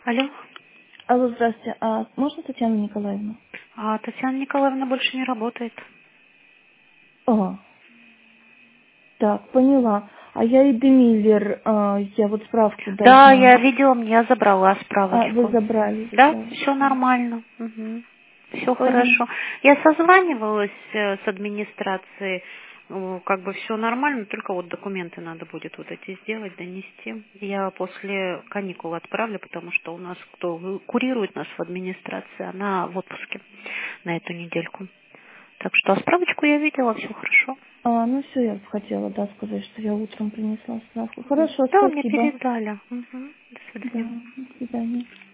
Алло. Алло, здравствуйте. А можно Татьяна Николаевна? Татьяна Николаевна больше не работает. А, так, поняла. А я Ида Миллер, я вот справку Да, я должна. видела, я забрала А, вы справочку. забрали Да, все справочку. нормально. Угу. Все Поняла. хорошо. Я созванивалась с администрацией, как бы все нормально, только вот документы надо будет вот эти сделать, донести. Я после каникул отправлю, потому что у нас кто курирует нас в администрации, она в отпуске на эту недельку. Так что справочку я видела, все хорошо. Ну все, я хотела, да, сказать, что я утром принесла справку. Хорошо, Да, мне спасибо. передали. Угу. До Да, свидания. до свидания.